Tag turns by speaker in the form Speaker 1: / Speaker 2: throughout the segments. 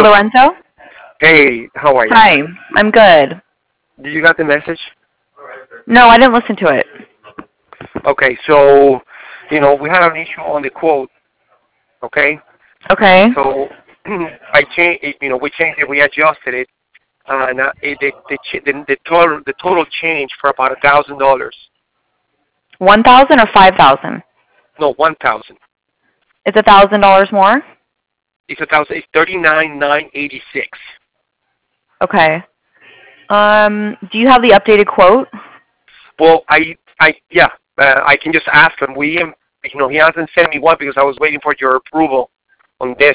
Speaker 1: Hello?
Speaker 2: Lorenzo.
Speaker 1: Hey, how are you?
Speaker 2: Hi, I'm good.
Speaker 1: Did you got the message?
Speaker 2: No, I didn't listen to it.
Speaker 1: Okay, so, we had an issue on the quote, okay?
Speaker 2: Okay.
Speaker 1: So, I changed, we changed it, we adjusted it, and the total change for about $1,000.
Speaker 2: 1,000 or 5,000?
Speaker 1: No, 1,000.
Speaker 2: It's $1,000 more.
Speaker 1: It's 1,000. It's 39,986.
Speaker 2: Okay. Do you have the updated quote?
Speaker 1: Well, yeah, I can just ask him. He hasn't sent me one because I was waiting for your approval on this.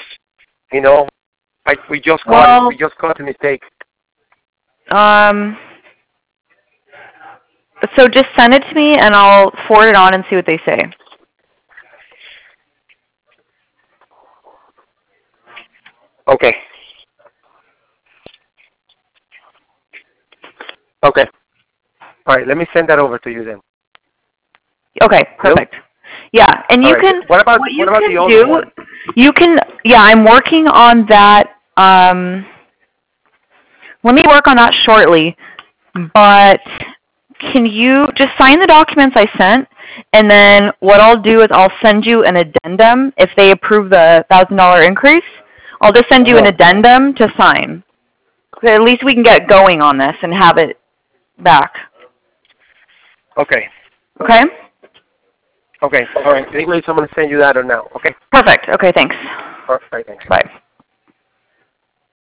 Speaker 1: We just got it. We just got the mistake.
Speaker 2: So just send it to me and I'll forward it on and see what they say.
Speaker 1: Okay. Okay. All right. Let me send that over to you then.
Speaker 2: Okay, perfect.
Speaker 1: Hello?
Speaker 2: Yeah, and you
Speaker 1: All right.
Speaker 2: can.
Speaker 1: What about the other one?
Speaker 2: You can. Yeah, I'm working on that. Let me work on that shortly. But can you just sign the documents I sent, and then what I'll do is I'll send you an addendum if they approve the $1,000 increase. I'll just send you an addendum to sign. So at least we can get going on this and have it back.
Speaker 1: Okay.
Speaker 2: Okay?
Speaker 1: Okay. All right. Anyways, I'm going to send you that now. Okay?
Speaker 2: Perfect. Okay, thanks.
Speaker 1: All right. Thanks.
Speaker 2: Bye.